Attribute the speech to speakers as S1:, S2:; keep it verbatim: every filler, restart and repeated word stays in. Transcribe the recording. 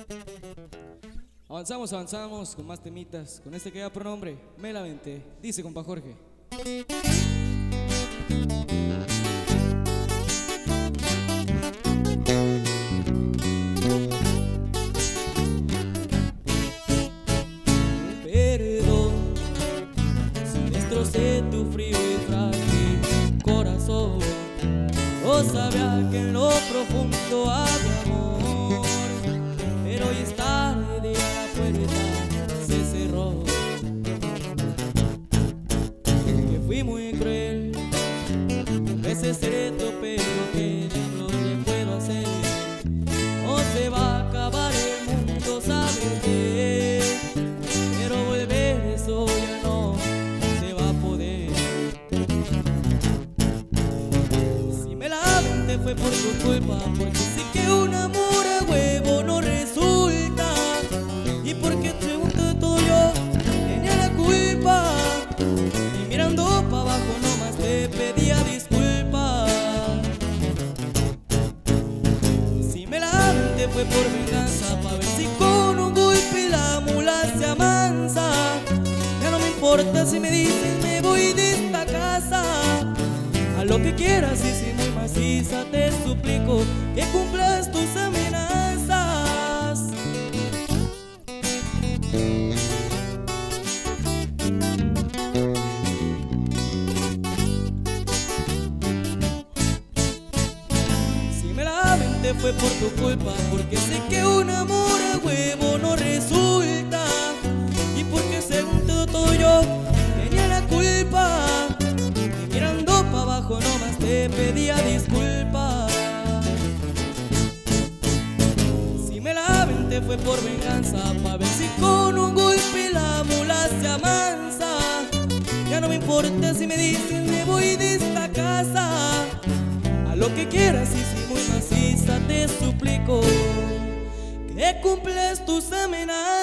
S1: Avanzamos, avanzamos con más temitas. Con este que da por nombre, Me la Aventé. Dice compa Jorge. Perdón si destrocé tu frío y frágil corazón. No sabía que en lo profundo había amor, pero hoy es tarde y la puerta se cerró. Que fui muy cruel, ese secreto, pero ¿qué diablos le puedo hacer? No se va a acabar el mundo, ¿sabes qué? Pero volver eso ya no se va a poder. Si me la aventé fue por tu culpa, porque sé que un amor a huevo no resulta. Y porque según todo yo tenía la culpa, y mirando para abajo nomás te pedía disculpas. Si me la aventé fue por venganza, pa' ver si con un golpe la mula se amansa. Ya no me importa si me dices me voy de esta casa. A lo que quieras y si muy maciza te suplico que cumplas tus amenazas. Si me la aventé fue por tu culpa, porque sé que un amor a huevo no resulta. Y porque según todo, todo yo tenía la culpa, y mirando pa' abajo nomás te pedía disculpas. Si me la aventé fue por venganza, pa' ver si con un golpe la mula se amansa. Ya no me importa si me dicen me voy de esta casa. A lo que quieras y si muy maciza te suplico que cumples tus amenazas.